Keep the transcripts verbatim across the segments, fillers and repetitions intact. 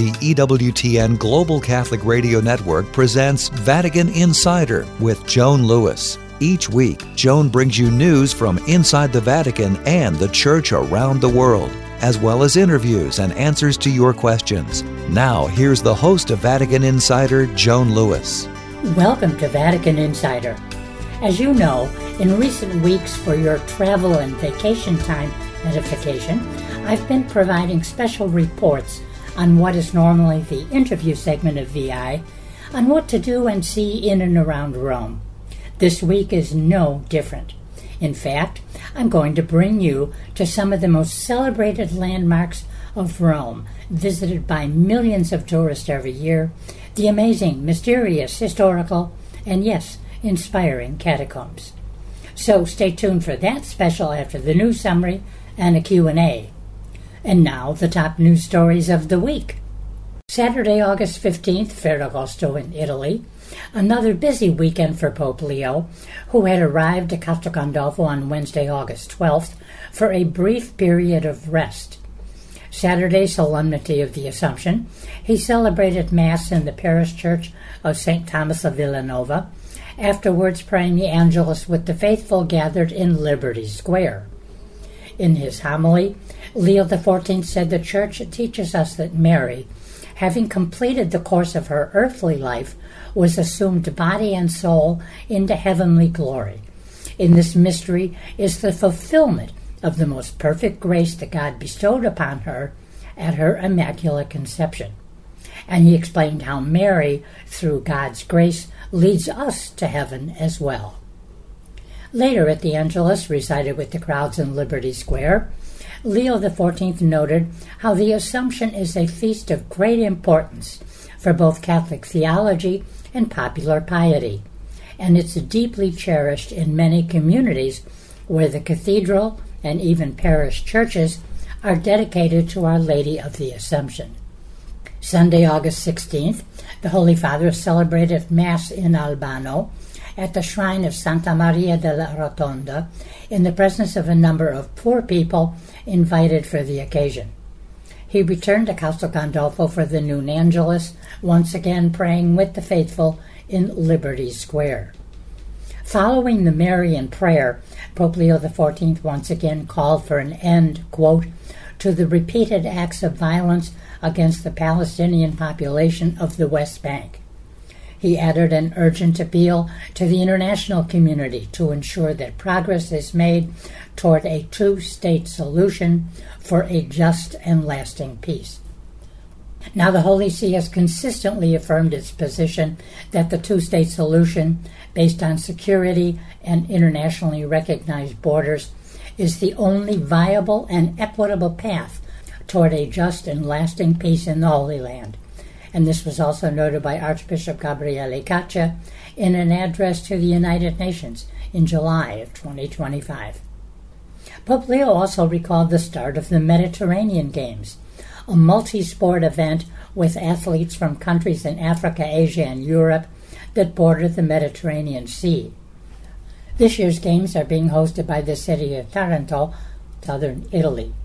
the E W T N Global Catholic Radio Network presents Vatican Insider with Joan Lewis. Each week, Joan brings you news from inside the Vatican and the Church around the world, as well as interviews and answers to your questions. Now, here's the host of Vatican Insider, Joan Lewis. Welcome to Vatican Insider. As you know, in recent weeks for your travel and vacation time edification, I've been providing special reports on what is normally the interview segment of V I, on what to do and see in and around Rome. This week is no different. In fact, I'm going to bring you to some of the most celebrated landmarks of Rome, visited by millions of tourists every year, the amazing, mysterious, historical, and yes, inspiring catacombs. So stay tuned for that special after the news summary and a Q and A. And now, the top news stories of the week. Saturday, August fifteenth, Ferragosto in Italy. Another busy weekend for Pope Leo, who had arrived at Castel Gandolfo on Wednesday, August twelfth, for a brief period of rest. Saturday, Solemnity of the Assumption. He celebrated Mass in the parish church of Saint Thomas of Villanova, afterwards praying the Angelus with the faithful gathered in Liberty Square. In his homily, Leo the fourteenth said the Church teaches us that Mary, having completed the course of her earthly life, was assumed body and soul into heavenly glory. In this mystery is the fulfillment of the most perfect grace that God bestowed upon her at her Immaculate Conception. And he explained how Mary, through God's grace, leads us to heaven as well. Later at the Angelus, recited with the crowds in Liberty Square, Leo the fourteenth noted how the Assumption is a feast of great importance for both Catholic theology and popular piety, and it's deeply cherished in many communities where the cathedral and even parish churches are dedicated to Our Lady of the Assumption. Sunday, August sixteenth, the Holy Father celebrated Mass in Albano at the shrine of Santa Maria della Rotonda in the presence of a number of poor people invited for the occasion. He returned to Castel Gandolfo for the noon Angelus, once again praying with the faithful in Liberty Square. Following the Marian prayer, Pope Leo the fourteenth once again called for an end, quote, to the repeated acts of violence against the Palestinian population of the West Bank. He added an urgent appeal to the international community to ensure that progress is made toward a two-state solution for a just and lasting peace. Now, the Holy See has consistently affirmed its position that the two-state solution, based on security and internationally recognized borders, is the only viable and equitable path toward a just and lasting peace in the Holy Land. And this was also noted by Archbishop Gabriele Caccia in an address to the United Nations in July of twenty twenty-five. Pope Leo also recalled the start of the Mediterranean Games, a multi-sport event with athletes from countries in Africa, Asia, and Europe that border the Mediterranean Sea. This year's Games are being hosted by the city of Taranto, southern Italy.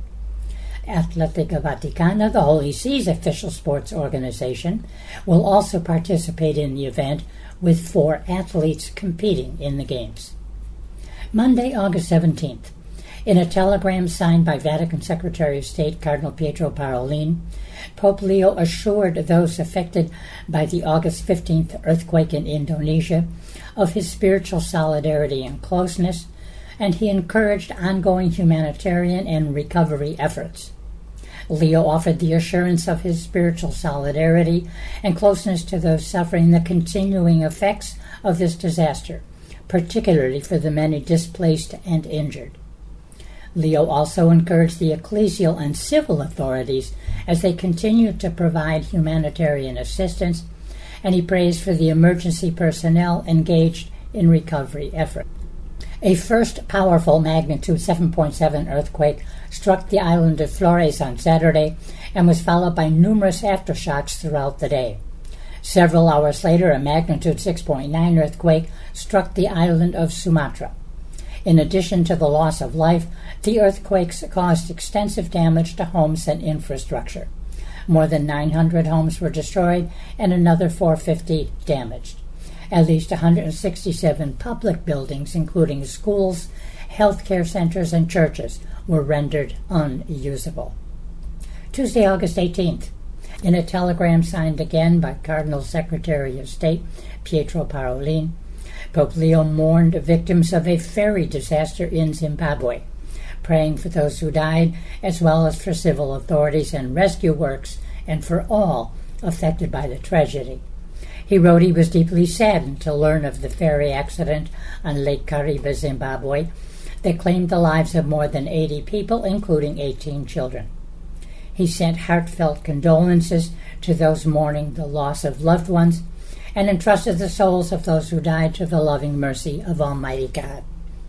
Atletica Vaticana, the Holy See's official sports organization, will also participate in the event with four athletes competing in the Games. Monday, August seventeenth. In a telegram signed by Vatican Secretary of State Cardinal Pietro Parolin, Pope Leo assured those affected by the August fifteenth earthquake in Indonesia of his spiritual solidarity and closeness, and he encouraged ongoing humanitarian and recovery efforts. Leo offered the assurance of his spiritual solidarity and closeness to those suffering the continuing effects of this disaster, particularly for the many displaced and injured. Leo also encouraged the ecclesial and civil authorities as they continue to provide humanitarian assistance, and he praised for the emergency personnel engaged in recovery efforts. A first powerful magnitude seven point seven earthquake struck the island of Flores on Saturday and was followed by numerous aftershocks throughout the day. Several hours later, a magnitude six point nine earthquake struck the island of Sumatra. In addition to the loss of life, the earthquakes caused extensive damage to homes and infrastructure. More than nine hundred homes were destroyed and another four hundred fifty damaged. At least one hundred sixty-seven public buildings, including schools, healthcare centers, and churches, were rendered unusable. Tuesday, August eighteenth. In a telegram signed again by Cardinal Secretary of State Pietro Parolin, Pope Leo mourned victims of a ferry disaster in Zimbabwe, praying for those who died, as well as for civil authorities and rescue works, and for all affected by the tragedy. He wrote he was deeply saddened to learn of the ferry accident on Lake Kariba, Zimbabwe, that claimed the lives of more than eighty people, including eighteen children. He sent heartfelt condolences to those mourning the loss of loved ones and entrusted the souls of those who died to the loving mercy of Almighty God.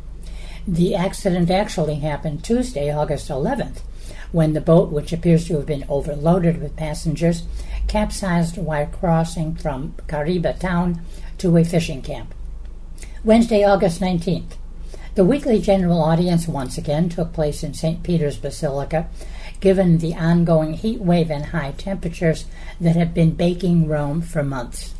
The accident actually happened Tuesday, August eleventh, when the boat, which appears to have been overloaded with passengers, capsized while crossing from Kariba town to a fishing camp. Wednesday, August nineteenth. The weekly general audience once again took place in Saint Peter's Basilica, given the ongoing heat wave and high temperatures that have been baking Rome for months.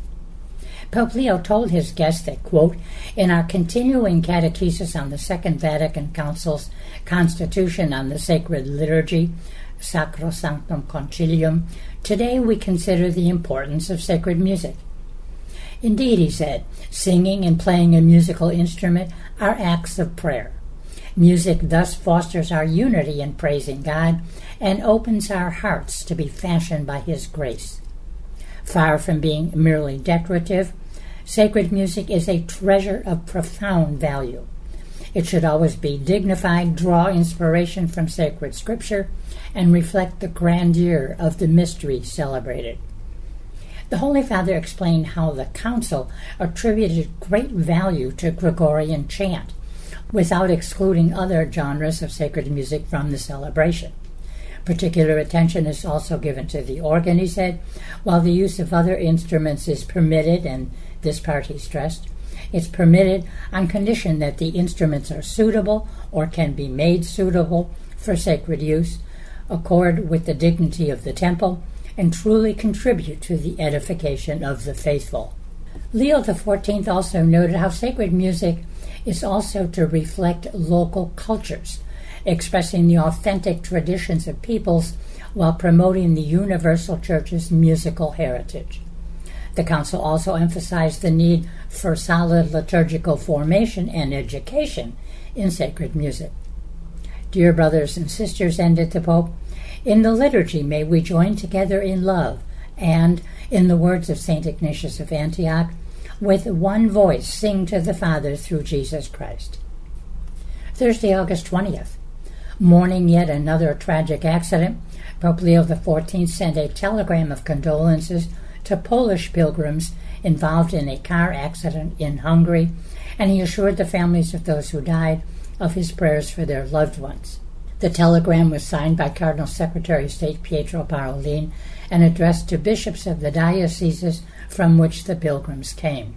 Pope Leo told his guests that, quote, in our continuing catechesis on the Second Vatican Council's Constitution on the Sacred Liturgy, Sacrosanctum Concilium, today we consider the importance of sacred music. Indeed, he said, singing and playing a musical instrument are acts of prayer. Music thus fosters our unity in praising God and opens our hearts to be fashioned by His grace. Far from being merely decorative, sacred music is a treasure of profound value. It should always be dignified, draw inspiration from sacred scripture, and reflect the grandeur of the mystery celebrated. The Holy Father explained how the Council attributed great value to Gregorian chant, without excluding other genres of sacred music from the celebration. Particular attention is also given to the organ, he said, while the use of other instruments is permitted, and this part he stressed. It's permitted on condition that the instruments are suitable or can be made suitable for sacred use, accord with the dignity of the temple, and truly contribute to the edification of the faithful. Leo the fourteenth also noted how sacred music is also to reflect local cultures, expressing the authentic traditions of peoples while promoting the universal church's musical heritage. The Council also emphasized the need for solid liturgical formation and education in sacred music. Dear brothers and sisters, ended the Pope, in the liturgy may we join together in love and, in the words of Saint Ignatius of Antioch, with one voice sing to the Father through Jesus Christ. Thursday, August twentieth. Mourning yet another tragic accident, Pope Leo the fourteenth sent a telegram of condolences to Polish pilgrims involved in a car accident in Hungary, and he assured the families of those who died of his prayers for their loved ones. The telegram was signed by Cardinal Secretary of State Pietro Parolin and addressed to bishops of the dioceses from which the pilgrims came.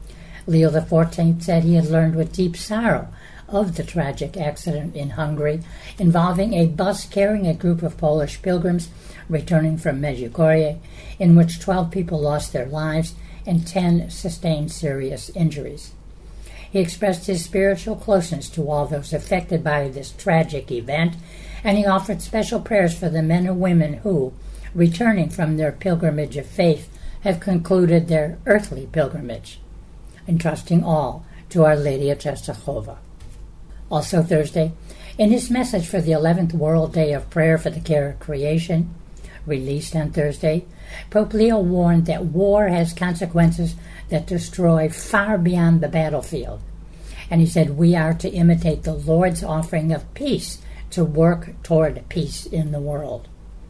Leo the fourteenth said he had learned with deep sorrow of the tragic accident in Hungary involving a bus carrying a group of Polish pilgrims returning from Medjugorje, in which twelve people lost their lives and ten sustained serious injuries. He expressed his spiritual closeness to all those affected by this tragic event, and he offered special prayers for the men and women who, returning from their pilgrimage of faith, have concluded their earthly pilgrimage, entrusting all to Our Lady of Czestochowa. Also Thursday, in his message for the eleventh World Day of Prayer for the Care of Creation, released on Thursday, Pope Leo warned that war has consequences that destroy far beyond the battlefield. And he said we are to imitate the Lord's offering of peace to work toward peace in the world.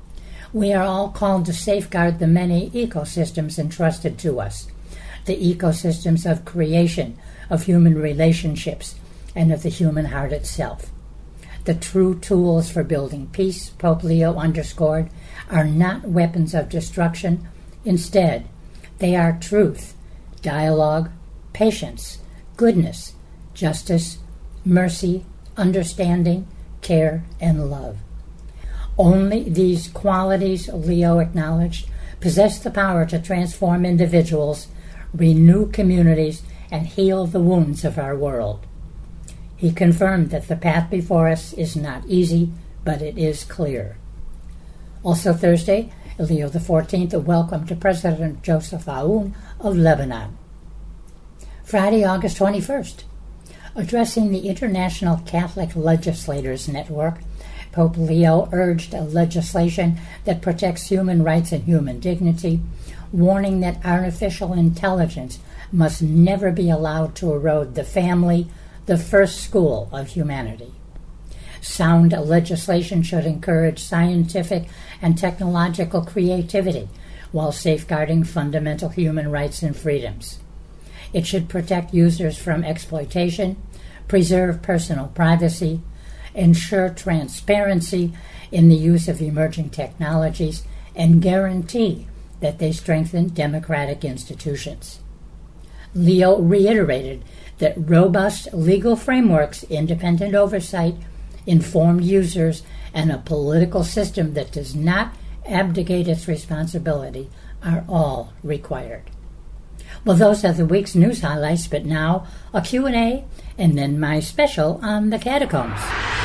We are all called to safeguard the many ecosystems entrusted to us, the ecosystems of creation, of human relationships, and of the human heart itself. The true tools for building peace, Pope Leo underscored, are not weapons of destruction. Instead, they are truth, dialogue, patience, goodness, justice, mercy, understanding, care, and love. Only these qualities, Leo acknowledged, possess the power to transform individuals, renew communities, and heal the wounds of our world. He confirmed that the path before us is not easy, but it is clear. Also Thursday, Leo the fourteenth welcomed President Joseph Aoun of Lebanon. Friday, August twenty-first, addressing the International Catholic Legislators Network, Pope Leo urged a legislation that protects human rights and human dignity, warning that artificial intelligence must never be allowed to erode the family, the first school of humanity. Sound legislation should encourage scientific and technological creativity while safeguarding fundamental human rights and freedoms. It should protect users from exploitation, preserve personal privacy, ensure transparency in the use of emerging technologies, and guarantee that they strengthen democratic institutions. Leo reiterated that robust legal frameworks, independent oversight, informed users, and a political system that does not abdicate its responsibility are all required. Well, those are the week's news highlights, but now a Q and A, and then my special on the catacombs.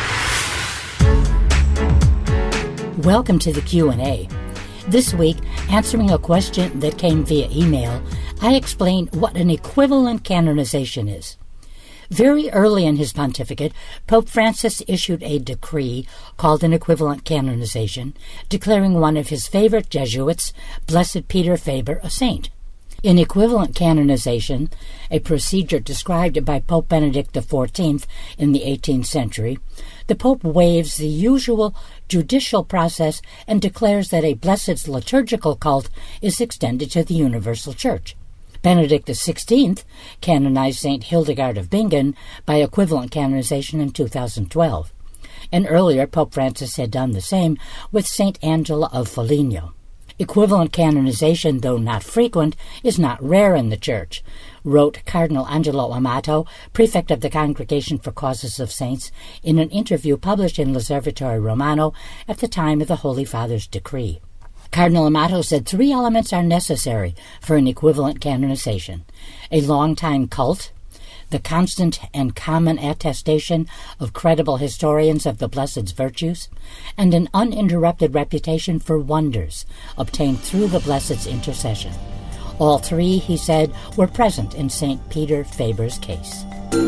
Welcome to the Q and A. This week, answering a question that came via email, I explain what an equivalent canonization is. Very early in his pontificate, Pope Francis issued a decree called an equivalent canonization, declaring one of his favorite Jesuits, Blessed Peter Faber, a saint. In equivalent canonization, a procedure described by Pope Benedict the fourteenth in the eighteenth century, the Pope waives the usual judicial process and declares that a blessed's liturgical cult is extended to the universal Church. Benedict the sixteenth canonized Saint Hildegard of Bingen by equivalent canonization in two thousand twelve, and earlier Pope Francis had done the same with Saint Angela of Foligno. Equivalent canonization, though not frequent, is not rare in the Church, wrote Cardinal Angelo Amato, prefect of the Congregation for Causes of Saints, in an interview published in L'Osservatore Romano at the time of the Holy Father's decree. Cardinal Amato said three elements are necessary for an equivalent canonization: a long-time cult, the constant and common attestation of credible historians of the Blessed's virtues, and an uninterrupted reputation for wonders obtained through the Blessed's intercession. All three, he said, were present in Saint Peter Faber's case.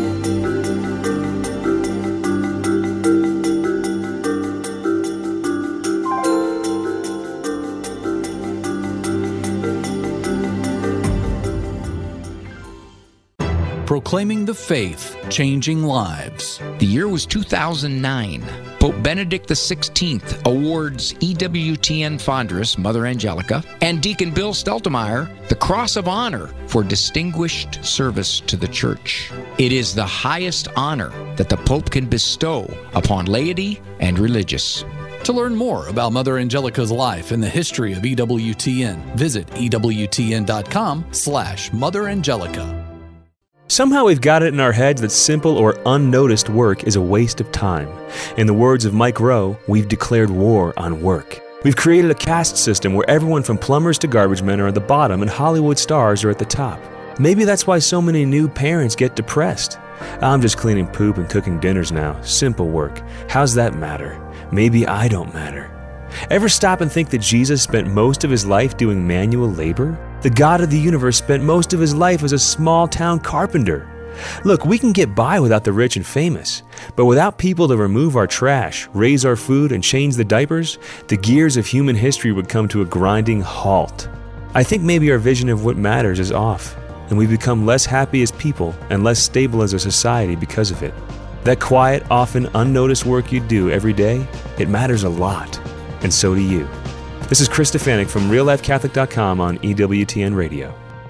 Proclaiming the faith, changing lives. The year was two thousand nine. Pope Benedict the sixteenth awards E W T N Fondress, Mother Angelica, and Deacon Bill Steltemeyer the Cross of Honor for distinguished service to the Church. It is the highest honor that the Pope can bestow upon laity and religious. To learn more about Mother Angelica's life and the history of E W T N, visit E W T N dot com slash Mother Angelica. Somehow we've got it in our heads that simple or unnoticed work is a waste of time. In the words of Mike Rowe, we've declared war on work. We've created a caste system where everyone from plumbers to garbage men are at the bottom and Hollywood stars are at the top. Maybe that's why so many new parents get depressed. I'm just cleaning poop and cooking dinners now. Simple work. How's that matter? Maybe I don't matter. Ever stop and think that Jesus spent most of his life doing manual labor? The God of the universe spent most of his life as a small-town carpenter. Look, we can get by without the rich and famous, but without people to remove our trash, raise our food, and change the diapers, the gears of human history would come to a grinding halt. I think maybe our vision of what matters is off, and we become less happy as people and less stable as a society because of it. That quiet, often unnoticed work you do every day, it matters a lot. And so do you. This is Chris Stefanik from real life catholic dot com on E W T N Radio.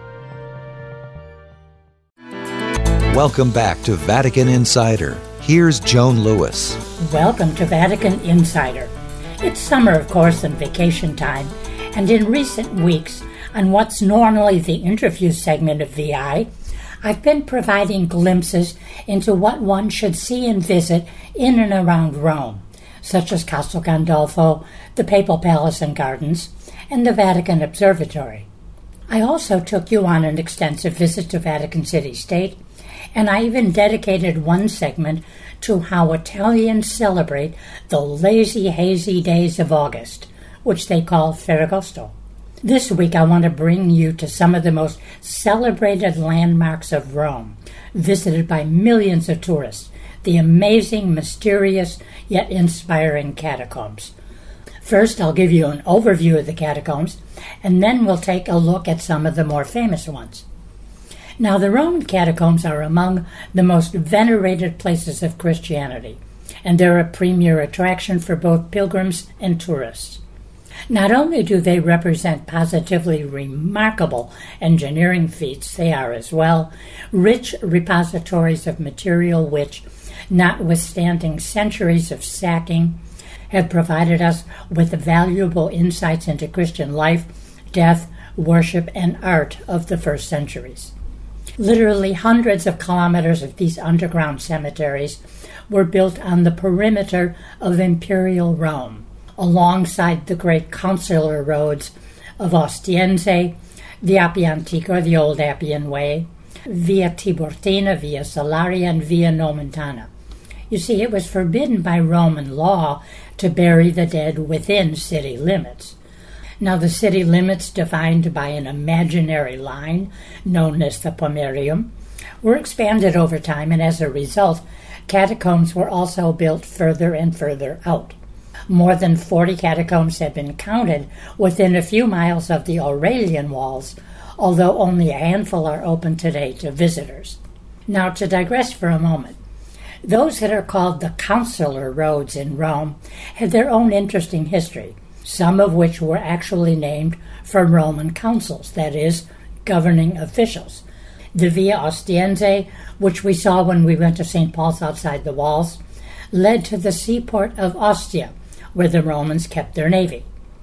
Welcome back to Vatican Insider. Here's Joan Lewis. Welcome to Vatican Insider. It's summer, of course, and vacation time, and in recent weeks, on what's normally the interview segment of V I, I've been providing glimpses into what one should see and visit in and around Rome. such as Castel Gandolfo, the Papal Palace and Gardens, and the Vatican Observatory. I also took you on an extensive visit to Vatican City State, and I even dedicated one segment to how Italians celebrate the lazy, hazy days of August, which they call Ferragosto. This week I want to bring you to some of the most celebrated landmarks of Rome, visited by millions of tourists, the amazing, mysterious, yet inspiring catacombs. First, I'll give you an overview of the catacombs, and then we'll take a look at some of the more famous ones. Now, the Roman catacombs are among the most venerated places of Christianity, and they're a premier attraction for both pilgrims and tourists. Not only do they represent positively remarkable engineering feats, they are as well rich repositories of material which, notwithstanding centuries of sacking, have provided us with valuable insights into Christian life, death, worship, and art of the first centuries. Literally hundreds of kilometers of these underground cemeteries were built on the perimeter of imperial Rome, alongside the great consular roads of Ostiense, the Appia Antica, the Old Appian Way, Via Tiburtina, Via Salaria, and Via Nomentana. You see, it was forbidden by Roman law to bury the dead within city limits. Now, the city limits, defined by an imaginary line known as the Pomerium, were expanded over time, and as a result, catacombs were also built further and further out. More than forty catacombs have been counted within a few miles of the Aurelian walls, although only a handful are open today to visitors. Now, to digress for a moment, those that are called the consular roads in Rome had their own interesting history, some of which were actually named for Roman consuls, that is, governing officials. The Via Ostiense, which we saw when we went to Saint Paul's outside the walls, led to the seaport of Ostia, where the Romans kept their navy.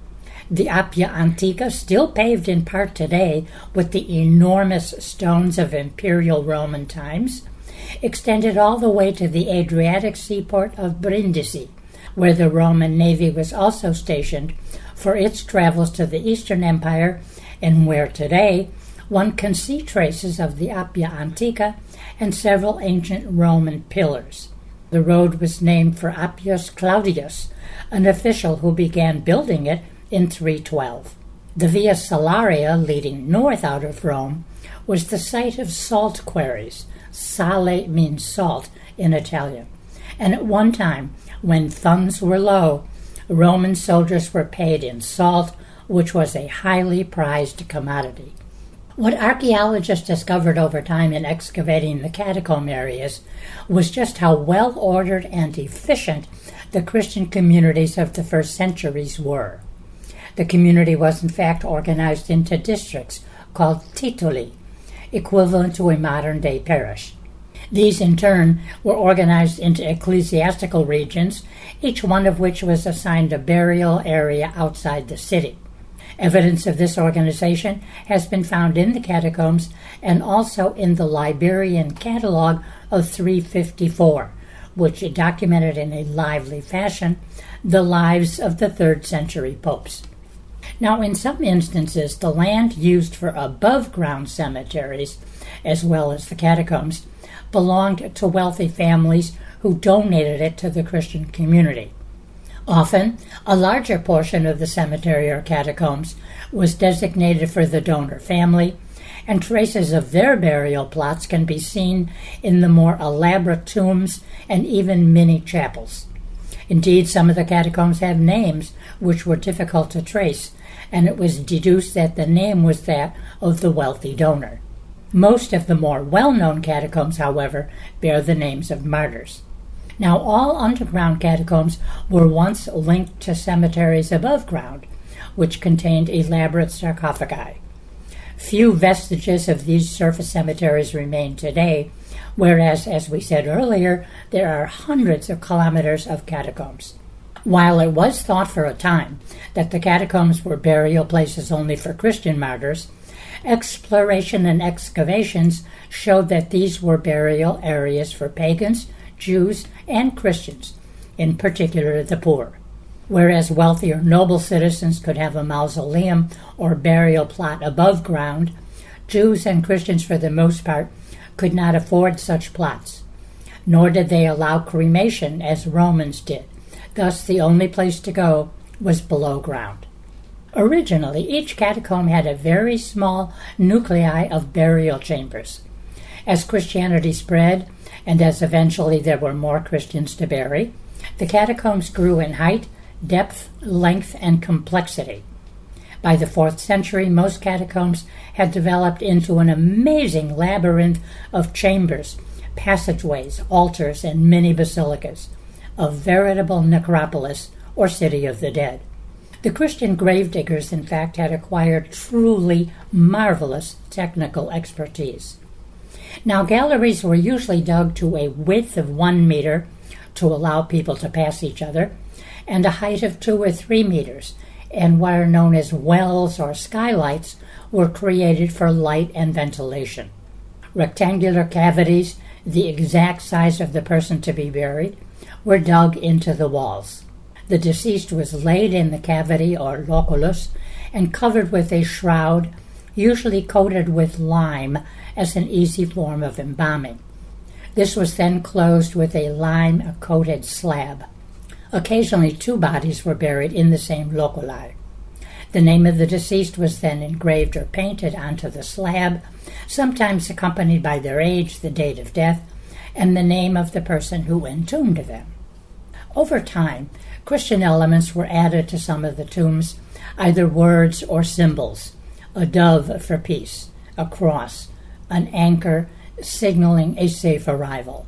The Appia Antica, still paved in part today with the enormous stones of imperial Roman times, extended all the way to the Adriatic seaport of Brindisi, where the Roman navy was also stationed for its travels to the Eastern Empire, and where today one can see traces of the Appia Antica and several ancient Roman pillars. The road was named for Appius Claudius, an official who began building it in three twelve. The Via Salaria, leading north out of Rome, was the site of salt quarries. Sale means salt in Italian. And at one time, when funds were low, Roman soldiers were paid in salt, which was a highly prized commodity. What archaeologists discovered over time in excavating the catacomb areas was just how well-ordered and efficient the Christian communities of the first centuries were. The community was in fact organized into districts called titoli, equivalent to a modern-day parish. These, in turn, were organized into ecclesiastical regions, each one of which was assigned a burial area outside the city. Evidence of this organization has been found in the catacombs and also in the Liberian Catalogue of three fifty-four, which documented in a lively fashion the lives of the third century popes. Now, in some instances, the land used for above-ground cemeteries, as well as the catacombs, belonged to wealthy families who donated it to the Christian community. Often, a larger portion of the cemetery or catacombs was designated for the donor family, and traces of their burial plots can be seen in the more elaborate tombs and even mini chapels. Indeed, some of the catacombs have names which were difficult to trace, and it was deduced that the name was that of the wealthy donor. Most of the more well-known catacombs, however, bear the names of martyrs. Now, all underground catacombs were once linked to cemeteries above ground, which contained elaborate sarcophagi. Few vestiges of these surface cemeteries remain today, whereas, as we said earlier, there are hundreds of kilometers of catacombs. While it was thought for a time that the catacombs were burial places only for Christian martyrs, exploration and excavations showed that these were burial areas for pagans, Jews, and Christians, in particular the poor. Whereas wealthy or noble citizens could have a mausoleum or burial plot above ground, Jews and Christians for the most part could not afford such plots, nor did they allow cremation as Romans did. Thus the only place to go was below ground. Originally, each catacomb had a very small nuclei of burial chambers. As Christianity spread, and as eventually there were more Christians to bury, the catacombs grew in height, depth, length, and complexity. By the fourth century, most catacombs had developed into an amazing labyrinth of chambers, passageways, altars, and mini basilicas, a veritable necropolis or city of the dead. The Christian gravediggers, in fact, had acquired truly marvelous technical expertise. Now, galleries were usually dug to a width of one meter to allow people to pass each other, and a height of two or three meters, and what are known as wells or skylights were created for light and ventilation. Rectangular cavities, the exact size of the person to be buried, were dug into the walls. The deceased was laid in the cavity or loculus and covered with a shroud, usually coated with lime as an easy form of embalming. This was then closed with a lime-coated slab. Occasionally two bodies were buried in the same loculi. The name of the deceased was then engraved or painted onto the slab, sometimes accompanied by their age, the date of death, and the name of the person who entombed them. Over time, Christian elements were added to some of the tombs, either words or symbols, a dove for peace, a cross, an anchor signaling a safe arrival.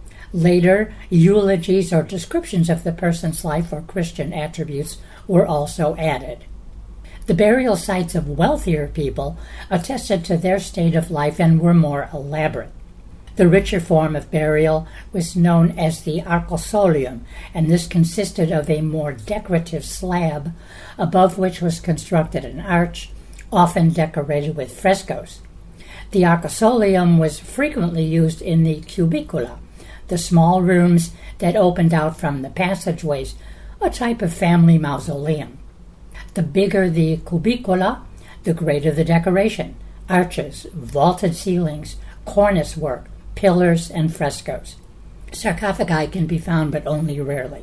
Later, eulogies or descriptions of the person's life or Christian attributes were also added. The burial sites of wealthier people attested to their state of life and were more elaborate. The richer form of burial was known as the arcosolium, and this consisted of a more decorative slab above which was constructed an arch, often decorated with frescoes. The arcosolium was frequently used in the cubicula, the small rooms that opened out from the passageways, a type of family mausoleum. The bigger the cubicula, the greater the decoration, arches, vaulted ceilings, cornice work, pillars, and frescoes. Sarcophagi can be found, but only rarely.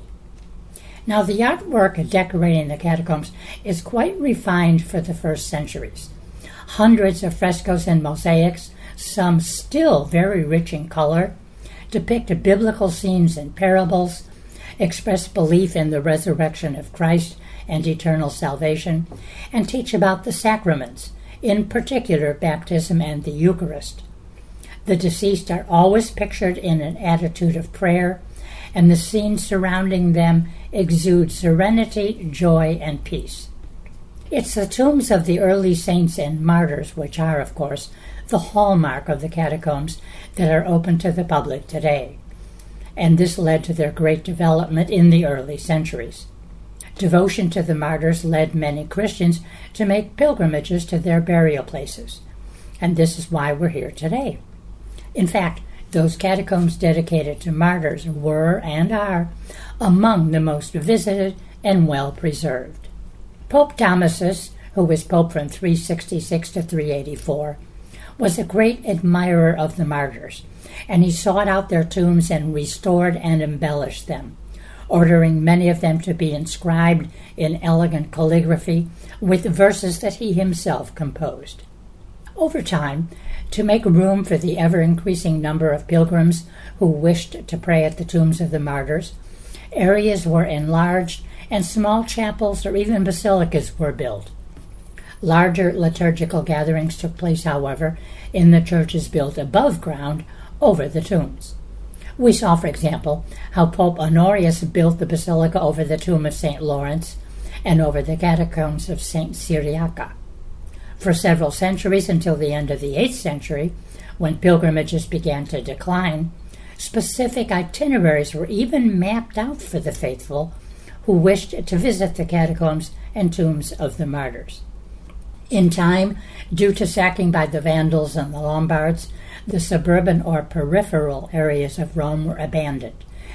Now, the artwork decorating the catacombs is quite refined for the first centuries. Hundreds of frescoes and mosaics, some still very rich in color, depict biblical scenes and parables, express belief in the resurrection of Christ and eternal salvation, and teach about the sacraments, in particular baptism and the Eucharist. The deceased are always pictured in an attitude of prayer, and the scenes surrounding them exude serenity, joy, and peace. It's the tombs of the early saints and martyrs, which are, of course, the hallmark of the catacombs, that are open to the public today, and this led to their great development in the early centuries. Devotion to the martyrs led many Christians to make pilgrimages to their burial places, and this is why we're here today. In fact, those catacombs dedicated to martyrs were and are among the most visited and well-preserved. Pope Damasus, who was pope from three sixty-six to three eighty-four, was a great admirer of the martyrs, and he sought out their tombs and restored and embellished them, ordering many of them to be inscribed in elegant calligraphy with verses that he himself composed. Over time, to make room for the ever-increasing number of pilgrims who wished to pray at the tombs of the martyrs, areas were enlarged and small chapels or even basilicas were built. Larger liturgical gatherings took place, however, in the churches built above ground over the tombs. We saw, for example, how Pope Honorius built the basilica over the tomb of Saint Lawrence and over the catacombs of Saint Cyriaca. For several centuries, until the end of the eighth century, when pilgrimages began to decline, specific itineraries were even mapped out for the faithful who wished to visit the catacombs and tombs of the martyrs. In time, due to sacking by the Vandals and the Lombards, the suburban or peripheral areas of Rome were abandoned,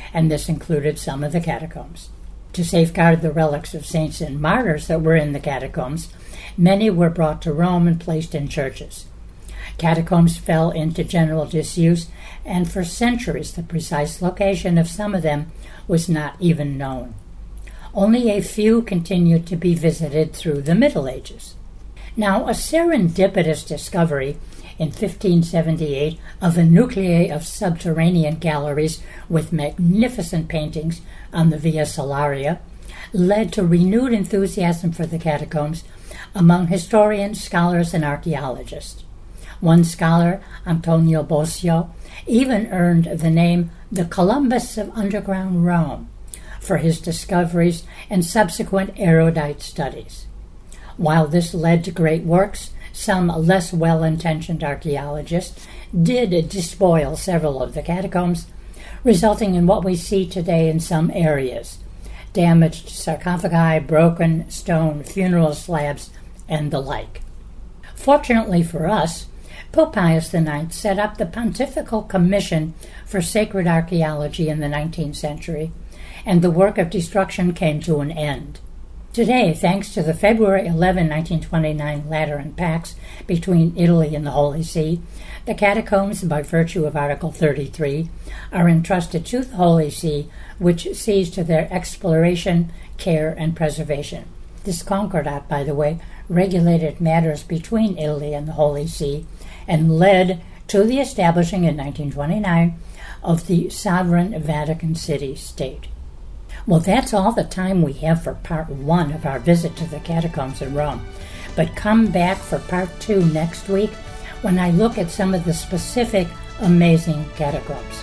and this included some of the catacombs. To safeguard the relics of saints and martyrs that were in the catacombs, many were brought to Rome and placed in churches. Catacombs fell into general disuse, and for centuries the precise location of some of them was not even known. Only a few continued to be visited through the Middle Ages. Now, a serendipitous discovery in fifteen seventy-eight of a nuclei of subterranean galleries with magnificent paintings on the Via Salaria led to renewed enthusiasm for the catacombs among historians, scholars, and archaeologists. One scholar, Antonio Bosio, even earned the name the Columbus of underground Rome for his discoveries and subsequent erudite studies. While this led to great works, some less well-intentioned archaeologists did despoil several of the catacombs, resulting in what we see today in some areas: damaged sarcophagi, broken stone funeral slabs, and the like. Fortunately for us, Pope Pius the Ninth set up the Pontifical Commission for Sacred Archaeology in the nineteenth century, and the work of destruction came to an end. Today, thanks to the February eleventh, nineteen twenty-nine Lateran Pax between Italy and the Holy See, the catacombs, by virtue of Article thirty-three, are entrusted to the Holy See, which sees to their exploration, care, and preservation. This Concordat, by the way, regulated matters between Italy and the Holy See and led to the establishing in nineteen twenty-nine of the sovereign Vatican City-State. Well, that's all the time we have for part one of our visit to the catacombs in Rome. But come back for part two next week when I look at some of the specific amazing catacombs.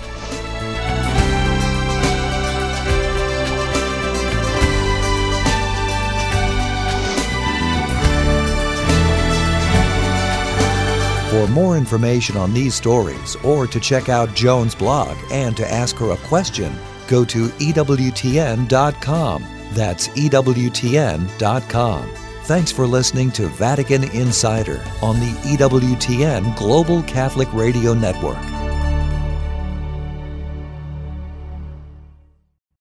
For more information on these stories, or to check out Joan's blog and to ask her a question, go to E W T N dot com. That's E W T N dot com. Thanks for listening to Vatican Insider on the E W T N Global Catholic Radio Network.